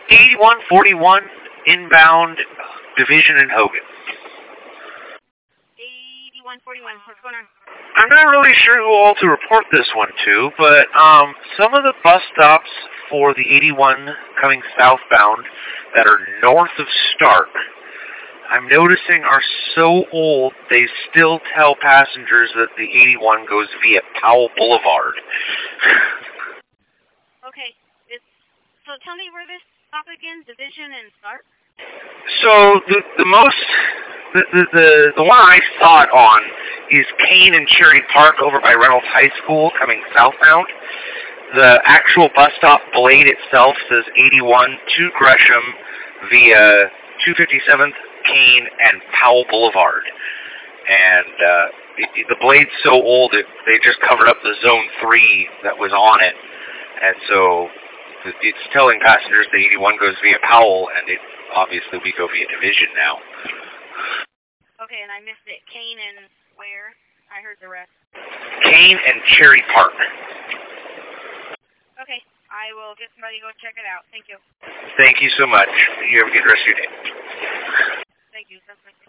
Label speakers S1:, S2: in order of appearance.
S1: 8141 inbound Division in Hogan.
S2: 8141, what's going on?
S1: I'm not really sure who all to report this one to, but some of the bus stops for the 81 coming southbound that are north of Stark, I'm noticing are so old they still tell passengers that the 81 goes via Powell Boulevard.
S2: Okay, so tell me where this stop again, Division and Stark?
S1: So the one I saw it on is Kane and Cherry Park over by Reynolds High School coming southbound. The actual bus stop blade itself says 81 to Gresham via 257th, Kane, and Powell Boulevard. And the blade's so old they just covered up the Zone 3 that was on it. And so it's telling passengers the 81 goes via Powell, and obviously we go via Division now.
S2: Okay, and I missed it. Kane and where? I heard the rest.
S1: Kane and Cherry Park.
S2: Okay, I will get somebody to go check it out. Thank you.
S1: Thank you so much. You have a good rest of your day.
S2: Thank you. That's my